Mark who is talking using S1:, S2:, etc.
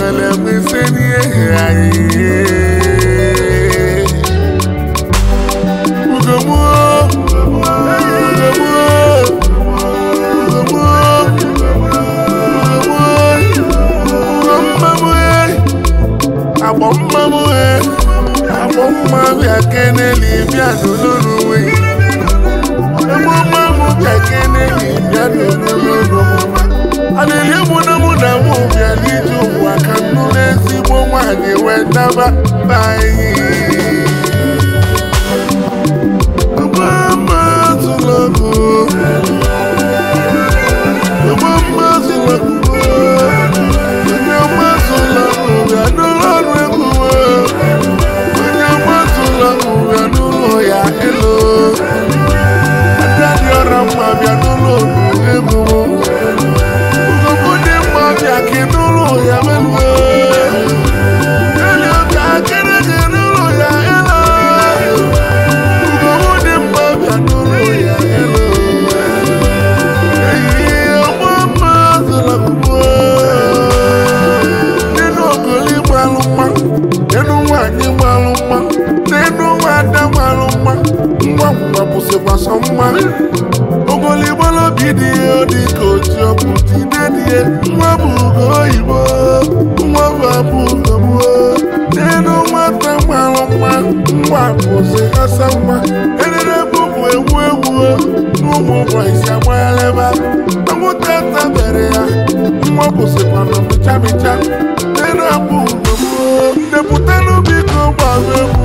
S1: wele mwiseni ai Ugomu Abomma ya keneli bia doloro we Abomma ya keneli bia doloro Alele muna mu bia liju wa kanu ezigbo nwanye we daba bayi Abomma zulogo Abomma zulogo Abomma zulogo ya doloro hello Adadi ora mma bia nulu ego Ugo de mma bia kinulu ya melu Hello ka kere nulu ya hello Ugo de mma bia nulu ya hello Mama zala kubo Nenu okoli maluma Nenu wanyi maluma Nenu wada maluma Mwa puse kwa soma Ogoli bolo bidiyo di kochi okuti dedie Mwa bugo ibo Mwa babugo mo Nenu wata maluma Mwa puse kasama Enene bubu ewu Numu kwa isya mwaleba Namu tata berea Mwa puse kwa no micha Nenu bugo mo Neputano biko bago